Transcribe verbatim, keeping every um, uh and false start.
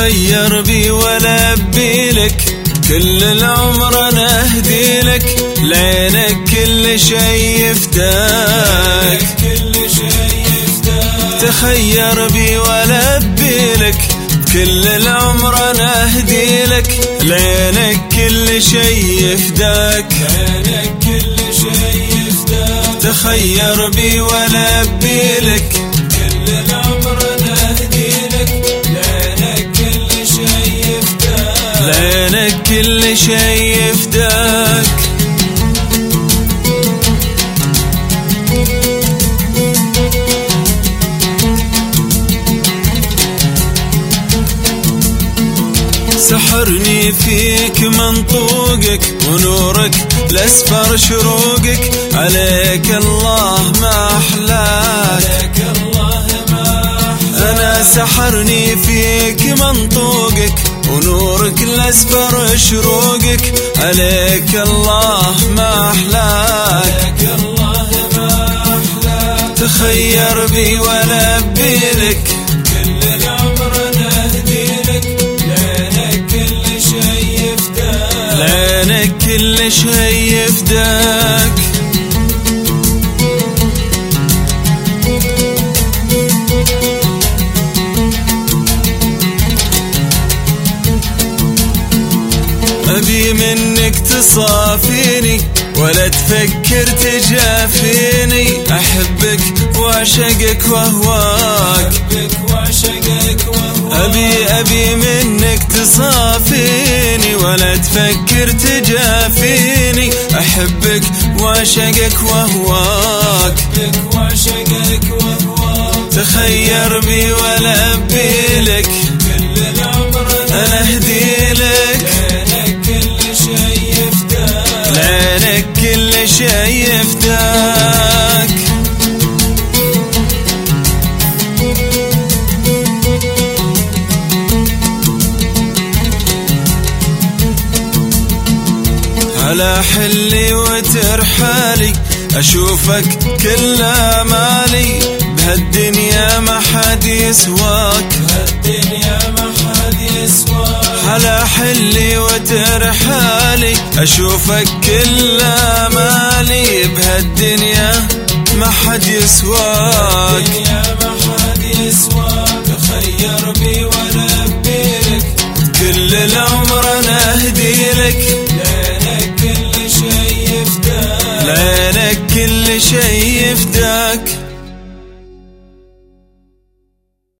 تخير بي ولبي لك كل العمر انا اهدي لك لعينك كل شي يفداك تخير بي ولبي لك كل العمر انا اهدي لك لعينك كل شي يفداك تخير بي ولبي لك كل العمر انا اهدي لك لعينك كل شي يفداك لعينك كل شي يفداك سحرني فيك منطوقك ونورك لأسفر شروقك عليك الله ما أحلاك أنا سحرني فيك منطوقك ونورك لأسفر شروقك عليك الله ما أحلاك تخير بي ولبي لك كل العمر أنا أهدي لك لعينك كل شي يفداك لعينك كل شي يفداك أبي منك تصافيني ولا تفكر تجافيني أحبك وأعشقك وأهواك أبي أبي منك تصافيني ولا تفكر تجافيني أحبك وأعشقك وأهواك تخير بي ولبي لك كل العمر أنا أهدي لك لعينك كل شي يفداك على حلي وترحالي أشوفك كل آمالي بهالدنيا ما حد يسواك على حلي وترحالي أشوفك كل آمالي بهالدنيا ما حد يسواك تخير بي ولبي لك كل العمر أنا أهدي لك لعينك كل شي يفداك لعينك كل شي يفداك